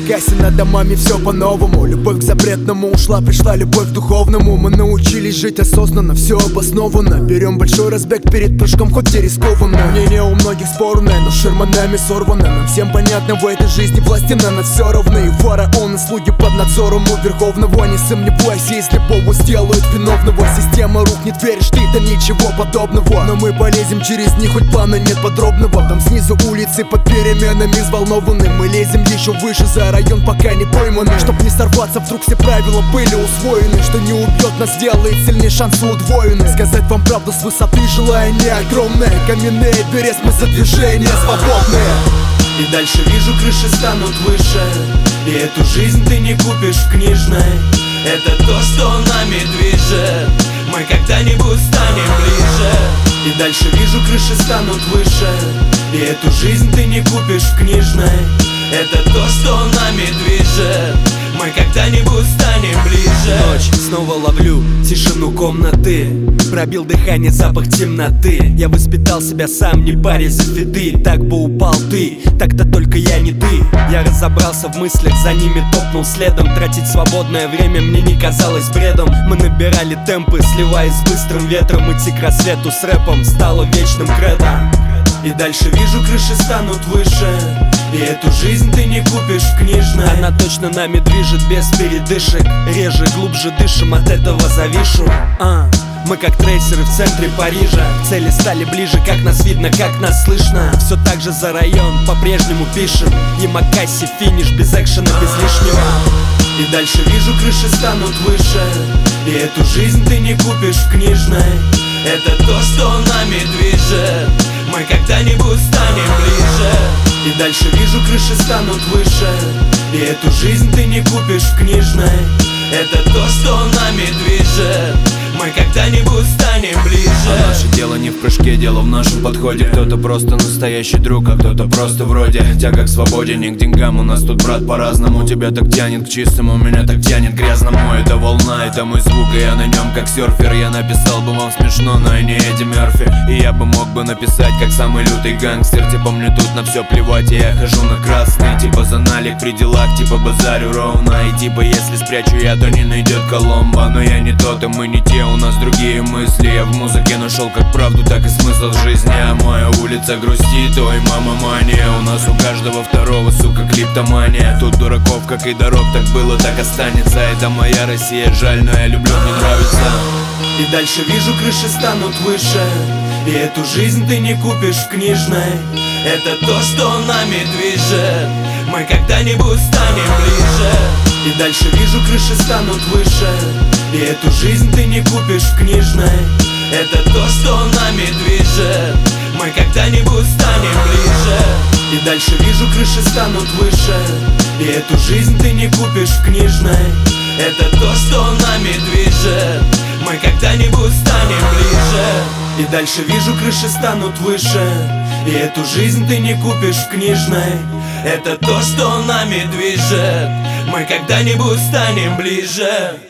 кассе над домами все по-новому. Любовь к запретному ушла, пришла любовь к духовному. Мы научились жить осознанно, все обоснованно. Берем большой разбег перед прыжком, хоть и рискованно. Мнение у многих спорное, но ширма нами сорвана. Нам всем понятно, в этой жизни власти на нас все равны. И фараоны, слуги под надзором у верховного. Не сомневайся, если повод сделают виновного. Система рухнет, веришь ты, да ничего подобного. Но мы полезем через них, хоть плана нет подробного. Там снизу улицы под переменами взволнованы. Мы лезем еще выше за район, пока не пойманы. Чтоб не сорваться, вдруг все правила были усвоены. Что не убьет нас, делает сильнее, шансы удвоены. Сказать вам правду с высоты, желание огромное. Каменные берез, мы за движение свободные. И дальше вижу, крыши станут выше. И эту жизнь ты не купишь в книжной. Это то, что нами движет. Мы когда-нибудь станем ближе. И дальше вижу, крыши станут выше. И эту жизнь ты не купишь в книжной. Это то, что нами движет. Мы когда-нибудь станем ближе. Ночь, снова ловлю тишину комнаты. Пробил дыхание, запах темноты. Я воспитал себя сам, не парясь за фиты. Так бы упал ты, так-то только я не ты. Я разобрался в мыслях, за ними топнул следом. Тратить свободное время мне не казалось бредом. Мы набирали темпы, сливаясь с быстрым ветром. Идти к рассвету с рэпом стало вечным кредо. И дальше вижу, крыши станут выше. И эту жизнь ты не купишь в книжной. Она точно нами движет без передышек. Реже, глубже дышим, от этого завишу. Мы как трейсеры в центре Парижа. К цели стали ближе, как нас видно, как нас слышно. Все так же за район, по-прежнему пишем. Ямакаси, финиш, без экшена, без лишнего. И дальше вижу, крыши станут выше. И эту жизнь ты не купишь в книжной. Это то, что нами движет. Мы когда-нибудь станем ближе. И дальше вижу, крыши станут выше. И эту жизнь ты не купишь в книжной. Это то, что нами движет. Мы когда-нибудь станем ближе. А наше дело не в прыжке, дело в нашем подходе. Кто-то просто настоящий друг, а кто-то просто вроде. Тяга к свободе, не к деньгам, у нас тут, брат, по-разному. Тебя так тянет к чистому, меня так тянет к грязному. Это волна, это мой звук, и я на нем как серфер. Я написал бы вам смешно, но и не Эдди Мерфи. И я бы мог бы написать, как самый лютый гангстер. Типа мне тут на все плевать, и я хожу на красный. Типа за налик при делах, типа базарю ровно. И типа если спрячу я, то не найдет Коломбо. Но я не тот, и мы не те, у нас другие мысли. Я в музыке нашел как правду, так и смысл жизни. А моя улица грустит, ой, мама мания. У нас у каждого второго, сука, клиптомания. Тут дураков, как и дорог, так было, так останется. Это моя Россия, жаль, но я люблю, мне нравится. И дальше вижу, крыши станут выше. И эту жизнь ты не купишь в книжной. Это то, что нами движет. Мы когда-нибудь станем ближе. И дальше вижу, крыши станут выше. И эту жизнь ты не купишь в книжной. Это то, что нами движет. Мы когда-нибудь станем ближе. И дальше вижу, крыши станут выше. И эту жизнь ты не купишь в книжной. Это то, что нами движет. Мы когда-нибудь станем ближе. И дальше вижу, крыши станут выше. И эту жизнь ты не купишь в книжной. Это то, что нами движет. Мы когда-нибудь станем ближе.